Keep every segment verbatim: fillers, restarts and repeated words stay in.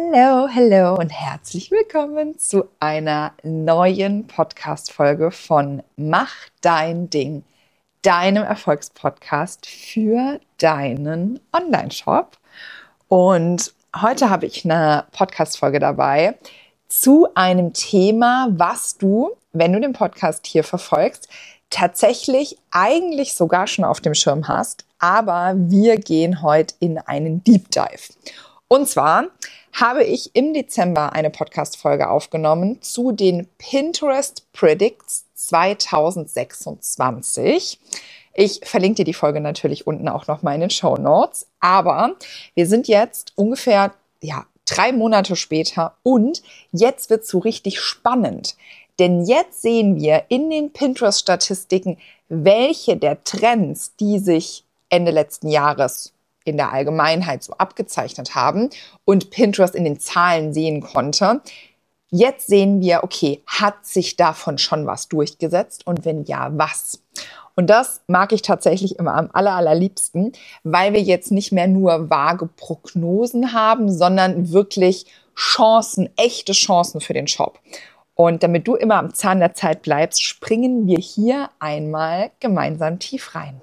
Hallo, hallo und herzlich willkommen zu einer neuen Podcast-Folge von Mach dein Ding, deinem Erfolgspodcast für deinen Online-Shop. Und heute habe ich eine Podcast-Folge dabei zu einem Thema, was du, wenn du den Podcast hier verfolgst, tatsächlich eigentlich sogar schon auf dem Schirm hast. Aber wir gehen heute in einen Deep Dive. Und zwar habe ich im Dezember eine Podcast-Folge aufgenommen zu den Pinterest Predicts zwanzig sechsundzwanzig. Ich verlinke dir die Folge natürlich unten auch nochmal in den Shownotes. Aber wir sind jetzt ungefähr ja, drei Monate später und jetzt wird es so richtig spannend. Denn jetzt sehen wir in den Pinterest-Statistiken, welche der Trends, die sich Ende letzten Jahres in der Allgemeinheit so abgezeichnet haben und Pinterest in den Zahlen sehen konnte. Jetzt sehen wir, okay, hat sich davon schon was durchgesetzt und wenn ja, was? Und das mag ich tatsächlich immer am aller, allerliebsten, weil wir jetzt nicht mehr nur vage Prognosen haben, sondern wirklich Chancen, echte Chancen für den Shop. Und damit du immer am Zahn der Zeit bleibst, springen wir hier einmal gemeinsam tief rein.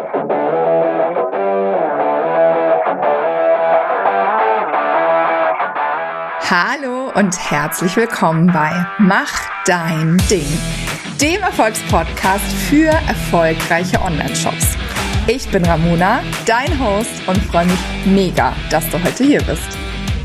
Hallo und herzlich willkommen bei Mach dein Ding, dem Erfolgspodcast für erfolgreiche Online-Shops. Ich bin Ramona, dein Host und freue mich mega, dass du heute hier bist.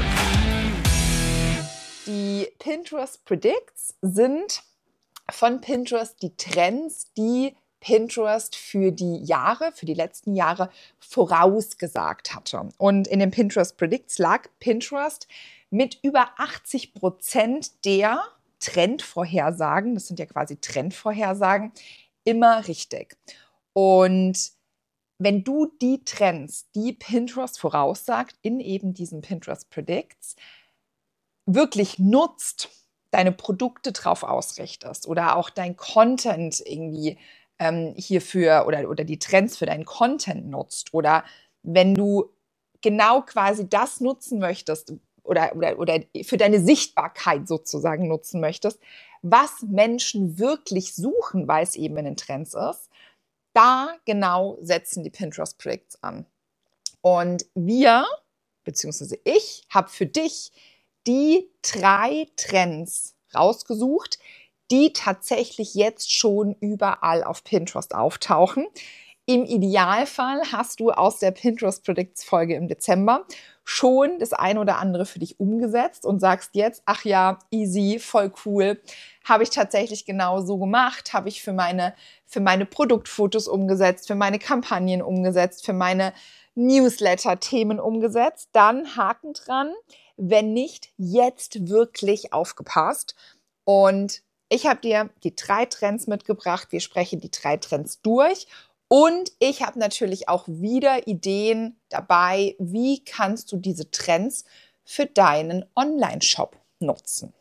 Die Pinterest Predicts sind von Pinterest die Trends, die Pinterest für die Jahre, für die letzten Jahre vorausgesagt hatte. Und in den Pinterest Predicts lag Pinterest mit über achtzig Prozent der Trendvorhersagen, das sind ja quasi Trendvorhersagen, immer richtig. Und wenn du die Trends, die Pinterest voraussagt, in eben diesen Pinterest Predicts, wirklich nutzt, deine Produkte drauf ausrichtest oder auch dein Content irgendwie ähm, hierfür oder, oder die Trends für deinen Content nutzt oder wenn du genau quasi das nutzen möchtest, Oder, oder, oder für deine Sichtbarkeit sozusagen nutzen möchtest, was Menschen wirklich suchen, weil es eben in den Trends ist, da genau setzen die Pinterest Predicts an. Und wir, beziehungsweise ich, habe für dich die drei Trends rausgesucht, die tatsächlich jetzt schon überall auf Pinterest auftauchen. Im Idealfall hast du aus der Pinterest Predicts Folge im Dezember schon das ein oder andere für dich umgesetzt und sagst jetzt, ach ja, easy, voll cool, habe ich tatsächlich genau so gemacht, habe ich für meine, für meine Produktfotos umgesetzt, für meine Kampagnen umgesetzt, für meine Newsletter-Themen umgesetzt, dann Haken dran, wenn nicht, jetzt wirklich aufgepasst. Und ich habe dir die drei Trends mitgebracht, wir sprechen die drei Trends durch. Und ich habe natürlich auch wieder Ideen dabei, wie kannst du diese Trends für deinen Online-Shop nutzen.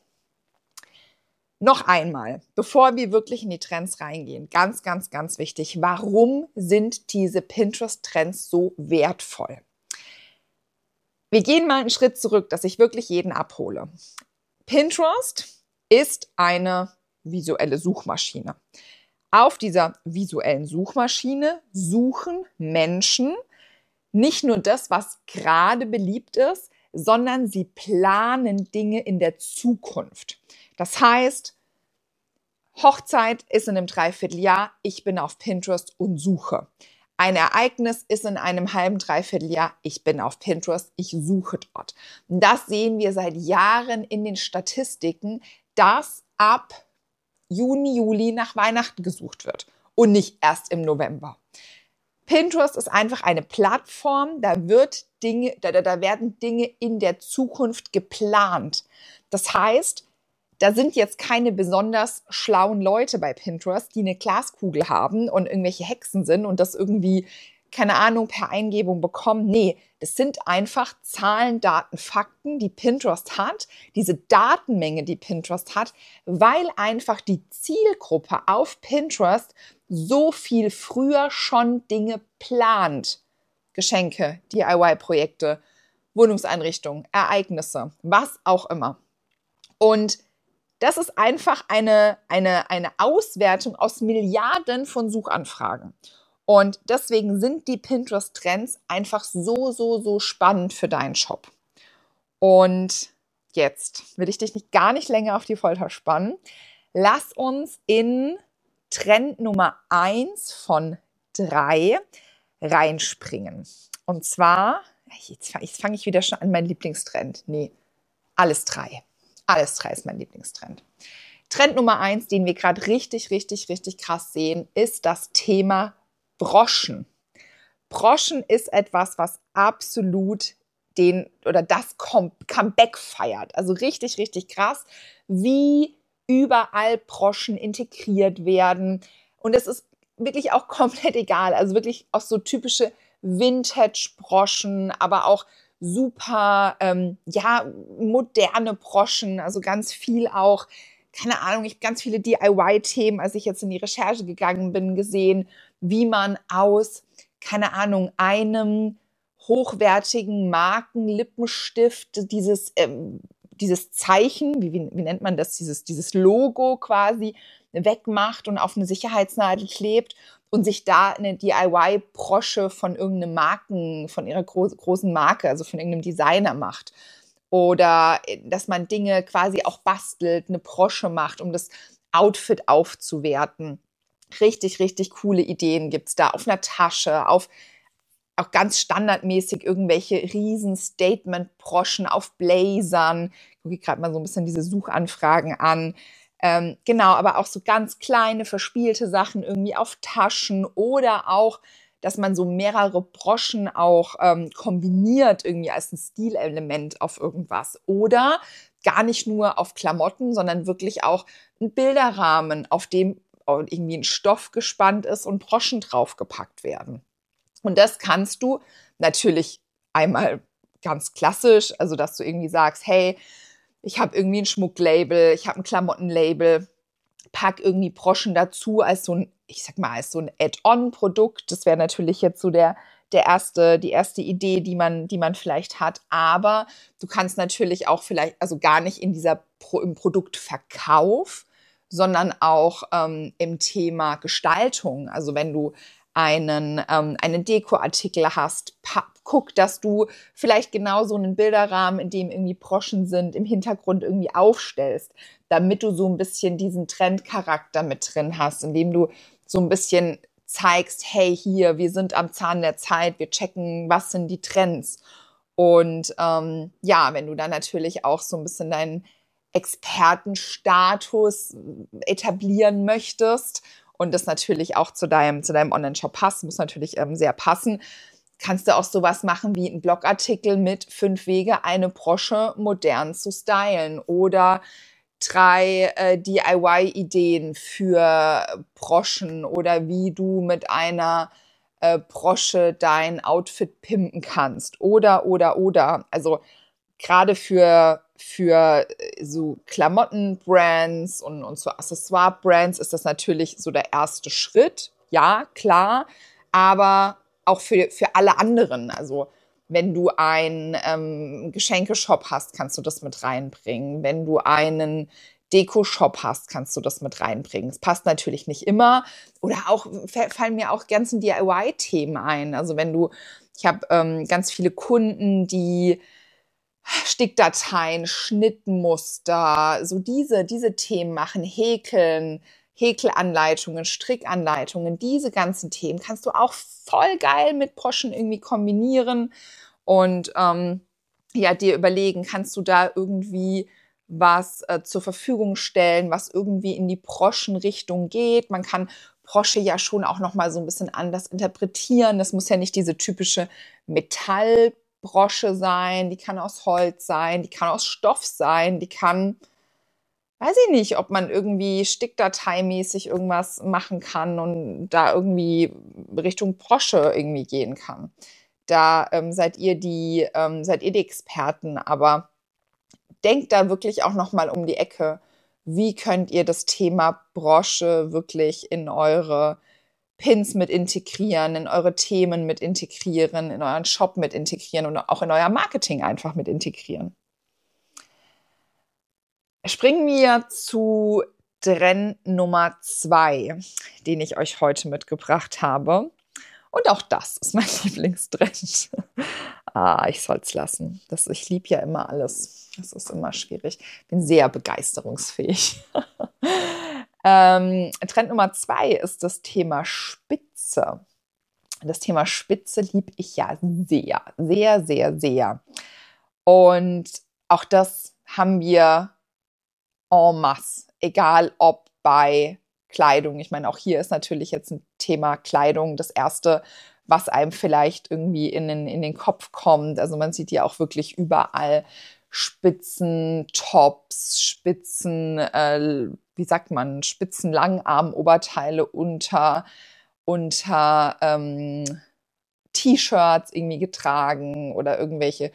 Noch einmal, bevor wir wirklich in die Trends reingehen, ganz, ganz, ganz wichtig, warum sind diese Pinterest-Trends so wertvoll? Wir gehen mal einen Schritt zurück, dass ich wirklich jeden abhole. Pinterest ist eine visuelle Suchmaschine. Auf dieser visuellen Suchmaschine suchen Menschen nicht nur das, was gerade beliebt ist, sondern sie planen Dinge in der Zukunft. Das heißt, Hochzeit ist in einem Dreivierteljahr, ich bin auf Pinterest und suche. Ein Ereignis ist in einem halben Dreivierteljahr, ich bin auf Pinterest, ich suche dort. Das sehen wir seit Jahren in den Statistiken, dass ab Juni, Juli nach Weihnachten gesucht wird und nicht erst im November. Pinterest ist einfach eine Plattform, da wird Dinge, da, da werden Dinge in der Zukunft geplant. Das heißt, da sind jetzt keine besonders schlauen Leute bei Pinterest, die eine Glaskugel haben und irgendwelche Hexen sind und das irgendwie, keine Ahnung, per Eingebung bekommen. Nee, das sind einfach Zahlen, Daten, Fakten, die Pinterest hat, diese Datenmenge, die Pinterest hat, weil einfach die Zielgruppe auf Pinterest so viel früher schon Dinge plant. Geschenke, D I Y-Projekte, Wohnungseinrichtungen, Ereignisse, was auch immer. Und das ist einfach eine, eine, eine Auswertung aus Milliarden von Suchanfragen. Und deswegen sind die Pinterest-Trends einfach so, so, so spannend für deinen Shop. Und jetzt will ich dich nicht, gar nicht länger auf die Folter spannen. Lass uns in Trend Nummer eins von drei reinspringen. Und zwar, jetzt, jetzt fange ich wieder schon an, mein Lieblingstrend. Nee, alles drei. Alles drei ist mein Lieblingstrend. Trend Nummer eins, den wir gerade richtig, richtig, richtig krass sehen, ist das Thema Broschen. Broschen ist etwas, was absolut den oder das Comeback feiert. Also richtig, richtig krass, wie überall Broschen integriert werden. Und es ist wirklich auch komplett egal. Also wirklich auch so typische Vintage-Broschen, aber auch super, ähm, ja, moderne Broschen. Also ganz viel auch, keine Ahnung, ich habe ganz viele D I Y-Themen, als ich jetzt in die Recherche gegangen bin, gesehen, wie man aus, keine Ahnung, einem hochwertigen Markenlippenstift dieses, ähm, dieses Zeichen, wie, wie, wie nennt man das, dieses, dieses Logo quasi wegmacht und auf eine Sicherheitsnadel klebt und sich da eine D I Y-Brosche von irgendeinem Marken, von ihrer gro- großen Marke, also von irgendeinem Designer macht. Oder dass man Dinge quasi auch bastelt, eine Brosche macht, um das Outfit aufzuwerten. Richtig, richtig coole Ideen gibt's da auf einer Tasche, auf auch ganz standardmäßig irgendwelche riesen Statement-Broschen auf Blazern. Ich gucke gerade mal so ein bisschen diese Suchanfragen an. Ähm, genau, aber auch so ganz kleine, verspielte Sachen irgendwie auf Taschen oder auch, dass man so mehrere Broschen auch ähm, kombiniert irgendwie als ein Stilelement auf irgendwas. Oder gar nicht nur auf Klamotten, sondern wirklich auch ein Bilderrahmen, auf dem irgendwie ein Stoff gespannt ist und Broschen draufgepackt werden. Und das kannst du natürlich einmal ganz klassisch, also dass du irgendwie sagst, hey, ich habe irgendwie ein Schmucklabel, ich habe ein Klamottenlabel, pack irgendwie Broschen dazu als so ein, ich sag mal, als so ein Add-on-Produkt. Das wäre natürlich jetzt so der, der erste, die erste Idee, die man, die man vielleicht hat. Aber du kannst natürlich auch vielleicht, also gar nicht in dieser Pro, im Produktverkauf, sondern auch ähm, im Thema Gestaltung. Also wenn du einen, ähm, einen Dekoartikel hast, pa- guck, dass du vielleicht genau so einen Bilderrahmen, in dem irgendwie Broschen sind, im Hintergrund irgendwie aufstellst, damit du so ein bisschen diesen Trendcharakter mit drin hast, indem du so ein bisschen zeigst, hey, hier, wir sind am Zahn der Zeit, wir checken, was sind die Trends. Und ähm, ja, wenn du dann natürlich auch so ein bisschen deinen Expertenstatus etablieren möchtest und das natürlich auch zu deinem, zu deinem Online-Shop passt, muss natürlich ähm, sehr passen, kannst du auch sowas machen wie einen Blogartikel mit fünf Wege, eine Brosche modern zu stylen oder drei äh, D I Y-Ideen für Broschen oder wie du mit einer äh, Brosche dein Outfit pimpen kannst oder, oder, oder. Also gerade für, für so Klamottenbrands und, und so Accessoire-Brands ist das natürlich so der erste Schritt. Ja, klar. Aber auch für, für alle anderen. Also wenn du einen ähm, Geschenkeshop hast, kannst du das mit reinbringen. Wenn du einen Deko-Shop hast, kannst du das mit reinbringen. Es passt natürlich nicht immer. Oder auch fallen mir auch ganzen D I Y-Themen ein. Also wenn du, ich habe ähm, ganz viele Kunden, die Stickdateien, Schnittmuster, so diese, diese Themen machen, Häkeln, Häkelanleitungen, Strickanleitungen, diese ganzen Themen kannst du auch voll geil mit Broschen irgendwie kombinieren und ähm, ja, dir überlegen, kannst du da irgendwie was äh, zur Verfügung stellen, was irgendwie in die Broschenrichtung geht. Man kann Brosche ja schon auch noch mal so ein bisschen anders interpretieren. Das muss ja nicht diese typische Metallbrosche sein, die kann aus Holz sein, die kann aus Stoff sein, die kann, weiß ich nicht, ob man irgendwie stickdateimäßig irgendwas machen kann und da irgendwie Richtung Brosche irgendwie gehen kann. Da ähm, seid ihr die, ähm, seid ihr die Experten, aber denkt da wirklich auch noch mal um die Ecke. Wie könnt ihr das Thema Brosche wirklich in eure Pins mit integrieren, in eure Themen mit integrieren, in euren Shop mit integrieren und auch in euer Marketing einfach mit integrieren. Springen wir zu Trend Nummer zwei, den ich euch heute mitgebracht habe. Und auch das ist mein Lieblingstrend. ah, ich soll es lassen. Das, ich liebe ja immer alles. Das ist immer schwierig. Bin sehr begeisterungsfähig. ähm, Trend Nummer zwei ist das Thema Spitze. Das Thema Spitze liebe ich ja sehr, sehr, sehr, sehr. Und auch das haben wir en masse, egal ob bei Kleidung. Ich meine, auch hier ist natürlich jetzt ein Thema Kleidung das Erste, was einem vielleicht irgendwie in den, in den Kopf kommt. Also man sieht ja auch wirklich überall Spitzen, Tops, Spitzen, äh, wie sagt man, Spitzen, Langarm-Oberteile unter, unter ähm, T-Shirts irgendwie getragen oder irgendwelche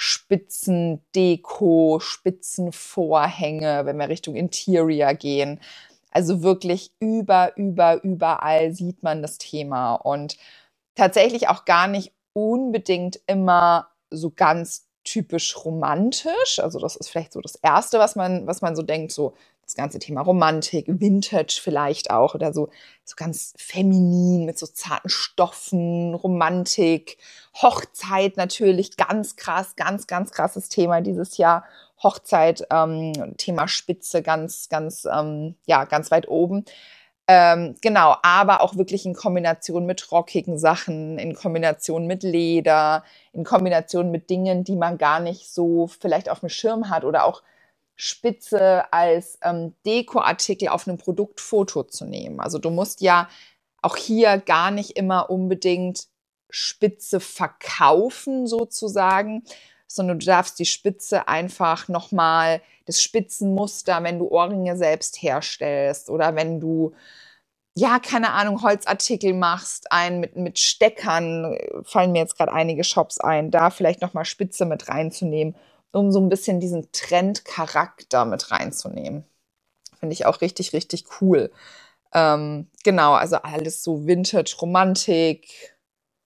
Spitzendeko, Spitzenvorhänge, wenn wir Richtung Interior gehen. Also wirklich über, über, überall sieht man das Thema und tatsächlich auch gar nicht unbedingt immer so ganz typisch romantisch. Also das ist vielleicht so das Erste, was man, was man so denkt, so das ganze Thema Romantik, Vintage vielleicht auch oder so, so ganz feminin mit so zarten Stoffen, Romantik, Hochzeit natürlich, ganz krass, ganz, ganz krasses Thema dieses Jahr. Hochzeit, ähm, Thema Spitze, ganz, ganz, ähm, ja, ganz weit oben. Ähm, genau, aber auch wirklich in Kombination mit rockigen Sachen, in Kombination mit Leder, in Kombination mit Dingen, die man gar nicht so vielleicht auf dem Schirm hat oder auch Spitze als ähm, Dekoartikel auf einem Produktfoto zu nehmen. Also du musst ja auch hier gar nicht immer unbedingt Spitze verkaufen sozusagen, sondern du darfst die Spitze einfach nochmal, das Spitzenmuster, wenn du Ohrringe selbst herstellst oder wenn du, ja, keine Ahnung, Holzartikel machst, ein mit, mit Steckern, fallen mir jetzt gerade einige Shops ein, da vielleicht nochmal Spitze mit reinzunehmen, um so ein bisschen diesen Trendcharakter mit reinzunehmen. Finde ich auch richtig, richtig cool. Ähm, genau, also alles so Vintage, Romantik,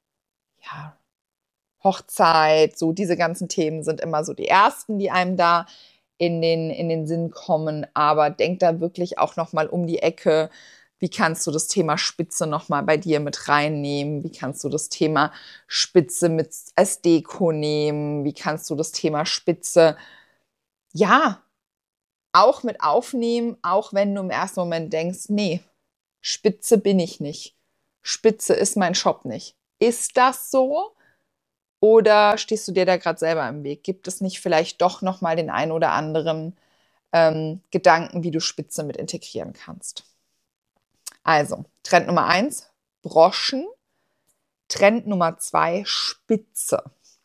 ja, Hochzeit, so diese ganzen Themen sind immer so die ersten, die einem da in den, in den Sinn kommen. Aber denk da wirklich auch nochmal um die Ecke. Wie kannst du das Thema Spitze nochmal bei dir mit reinnehmen? Wie kannst du das Thema Spitze mit als Deko nehmen? Wie kannst du das Thema Spitze, ja, auch mit aufnehmen, auch wenn du im ersten Moment denkst, nee, Spitze bin ich nicht. Spitze ist mein Shop nicht. Ist das so? Oder stehst du dir da gerade selber im Weg? Gibt es nicht vielleicht doch nochmal den ein oder anderen ähm, Gedanken, wie du Spitze mit integrieren kannst? Also, Trend Nummer eins, Broschen. Trend Nummer zwei, Spitze.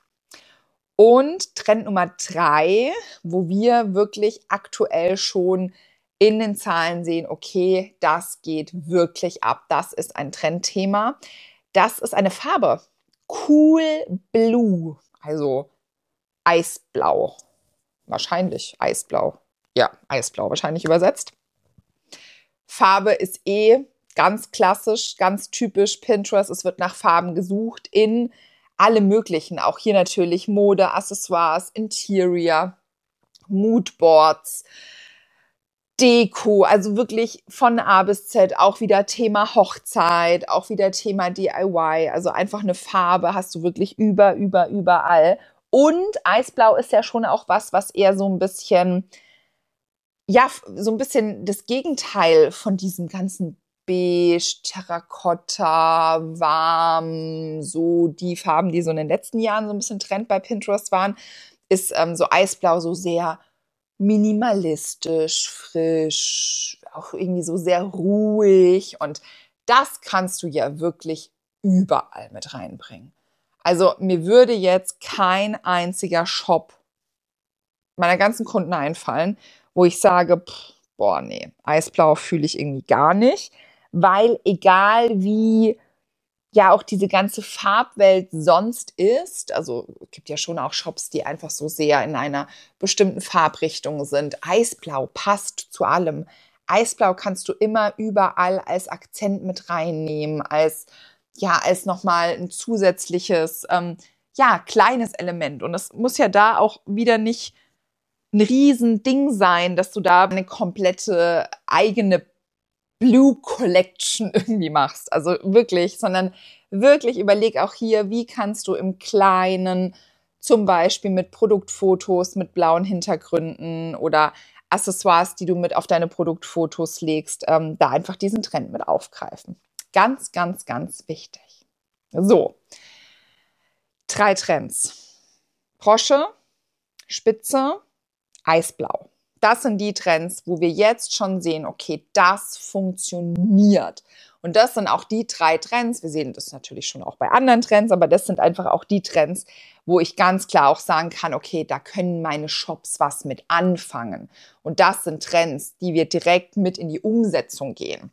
Und Trend Nummer drei, wo wir wirklich aktuell schon in den Zahlen sehen, okay, das geht wirklich ab. Das ist ein Trendthema. Das ist eine Farbe. Cool Blue, also Eisblau. Wahrscheinlich Eisblau. Ja, Eisblau wahrscheinlich übersetzt. Farbe ist eh ganz klassisch, ganz typisch Pinterest. Es wird nach Farben gesucht in alle möglichen. Auch hier natürlich Mode, Accessoires, Interior, Moodboards, Deko, also wirklich von A bis Z, auch wieder Thema Hochzeit, auch wieder Thema D I Y, also einfach eine Farbe hast du wirklich über, über, überall. Und Eisblau ist ja schon auch was, was eher so ein bisschen, ja, so ein bisschen das Gegenteil von diesem ganzen Beige, Terrakotta, warm, so die Farben, die so in den letzten Jahren so ein bisschen Trend bei Pinterest waren, ist ähm, so Eisblau so sehr minimalistisch, frisch, auch irgendwie so sehr ruhig. Und das kannst du ja wirklich überall mit reinbringen. Also mir würde jetzt kein einziger Shop meiner ganzen Kunden einfallen, wo ich sage, pff, boah, nee, Eisblau fühle ich irgendwie gar nicht. Weil egal wie ja auch diese ganze Farbwelt sonst ist, also es gibt ja schon auch Shops, die einfach so sehr in einer bestimmten Farbrichtung sind. Eisblau passt zu allem. Eisblau kannst du immer überall als Akzent mit reinnehmen, als, ja, als nochmal ein zusätzliches, ähm, ja, kleines Element. Und es muss ja da auch wieder nicht ein Riesending sein, dass du da eine komplette eigene Blue Collection irgendwie machst. Also wirklich, sondern wirklich überleg auch hier, wie kannst du im Kleinen zum Beispiel mit Produktfotos, mit blauen Hintergründen oder Accessoires, die du mit auf deine Produktfotos legst, ähm, da einfach diesen Trend mit aufgreifen. Ganz, ganz, ganz wichtig. So, drei Trends. Brosche, Spitze, Eisblau. Das sind die Trends, wo wir jetzt schon sehen, okay, das funktioniert. Und das sind auch die drei Trends. Wir sehen das natürlich schon auch bei anderen Trends, aber das sind einfach auch die Trends, wo ich ganz klar auch sagen kann, okay, da können meine Shops was mit anfangen. Und das sind Trends, die wir direkt mit in die Umsetzung gehen.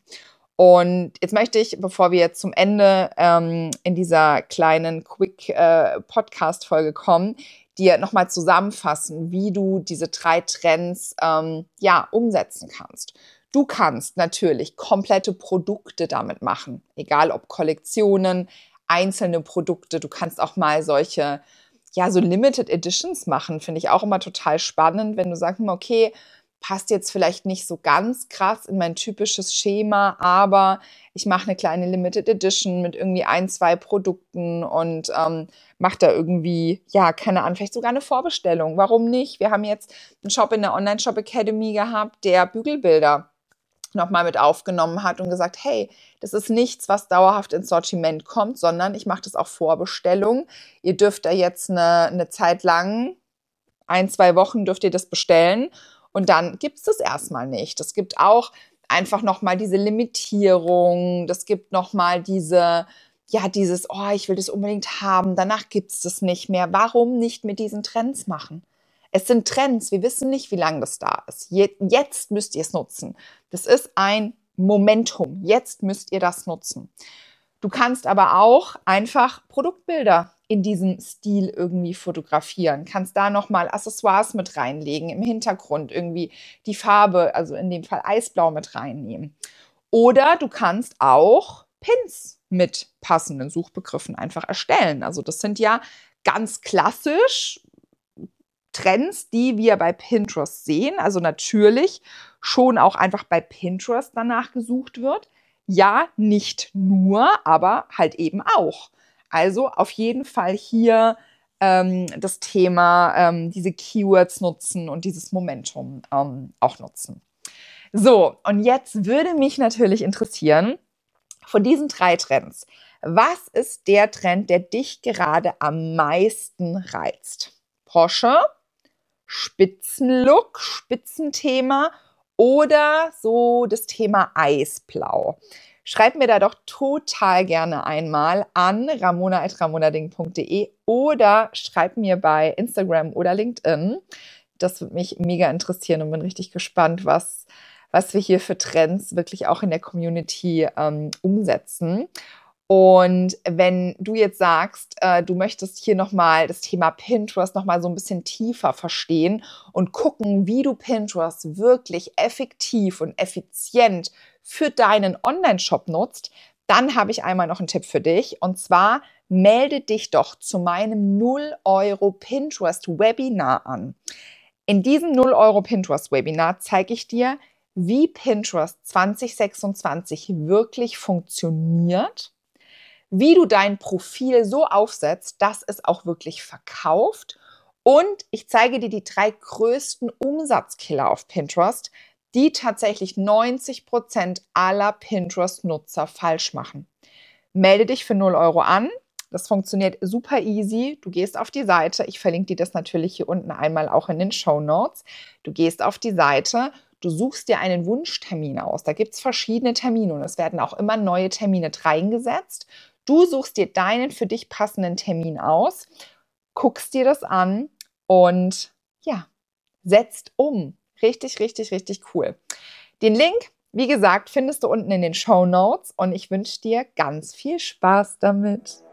Und jetzt möchte ich, bevor wir jetzt zum Ende ähm, in dieser kleinen Quick-Podcast-Folge äh, kommen, dir nochmal zusammenfassen, wie du diese drei Trends ähm, ja, umsetzen kannst. Du kannst natürlich komplette Produkte damit machen, egal ob Kollektionen, einzelne Produkte. Du kannst auch mal solche, ja, so Limited Editions machen, finde ich auch immer total spannend, wenn du sagst, okay, passt jetzt vielleicht nicht so ganz krass in mein typisches Schema, aber ich mache eine kleine Limited Edition mit irgendwie ein, zwei Produkten und ähm, mache da irgendwie, ja, keine Ahnung, vielleicht sogar eine Vorbestellung. Warum nicht? Wir haben jetzt einen Shop in der Online-Shop Academy gehabt, der Bügelbilder nochmal mit aufgenommen hat und gesagt, hey, das ist nichts, was dauerhaft ins Sortiment kommt, sondern ich mache das auch Vorbestellung. Ihr dürft da jetzt eine, eine Zeit lang, ein, zwei Wochen dürft ihr das bestellen. Und dann gibt es das erstmal nicht. Es gibt auch einfach nochmal diese Limitierung. Das gibt nochmal diese, ja, dieses, oh, ich will das unbedingt haben. Danach gibt es das nicht mehr. Warum nicht mit diesen Trends machen? Es sind Trends. Wir wissen nicht, wie lange das da ist. Jetzt müsst ihr es nutzen. Das ist ein Momentum. Jetzt müsst ihr das nutzen. Du kannst aber auch einfach Produktbilder in diesem Stil irgendwie fotografieren. Kannst da nochmal Accessoires mit reinlegen, im Hintergrund irgendwie die Farbe, also in dem Fall Eisblau mit reinnehmen. Oder du kannst auch Pins mit passenden Suchbegriffen einfach erstellen. Also das sind ja ganz klassisch Trends, die wir bei Pinterest sehen. Also natürlich schon auch einfach bei Pinterest danach gesucht wird. Ja, nicht nur, aber halt eben auch. Also auf jeden Fall hier ähm, das Thema, ähm, diese Keywords nutzen und dieses Momentum ähm, auch nutzen. So, und jetzt würde mich natürlich interessieren, von diesen drei Trends, was ist der Trend, der dich gerade am meisten reizt? Brosche, Spitzenlook, Spitzenthema oder so das Thema Eisblau? Schreib mir da doch total gerne einmal an ramona at ramonading punkt de oder schreib mir bei Instagram oder LinkedIn. Das würde mich mega interessieren und bin richtig gespannt, was, was wir hier für Trends wirklich auch in der Community ähm, umsetzen. Und wenn du jetzt sagst, äh, du möchtest hier nochmal das Thema Pinterest nochmal so ein bisschen tiefer verstehen und gucken, wie du Pinterest wirklich effektiv und effizient für deinen Online-Shop nutzt, dann habe ich einmal noch einen Tipp für dich. Und zwar melde dich doch zu meinem null Euro Pinterest-Webinar an. In diesem null Euro Pinterest-Webinar zeige ich dir, wie Pinterest zwanzig sechsundzwanzig wirklich funktioniert, wie du dein Profil so aufsetzt, dass es auch wirklich verkauft. Und ich zeige dir die drei größten Umsatzkiller auf Pinterest, die tatsächlich neunzig Prozent aller Pinterest-Nutzer falsch machen. Melde dich für null Euro an. Das funktioniert super easy. Du gehst auf die Seite. Ich verlinke dir das natürlich hier unten einmal auch in den Shownotes. Du gehst auf die Seite. Du suchst dir einen Wunschtermin aus. Da gibt es verschiedene Termine und es werden auch immer neue Termine reingesetzt. Du suchst dir deinen für dich passenden Termin aus, guckst dir das an und ja, setzt um. Richtig, richtig, richtig cool. Den Link, wie gesagt, findest du unten in den Shownotes und ich wünsche dir ganz viel Spaß damit.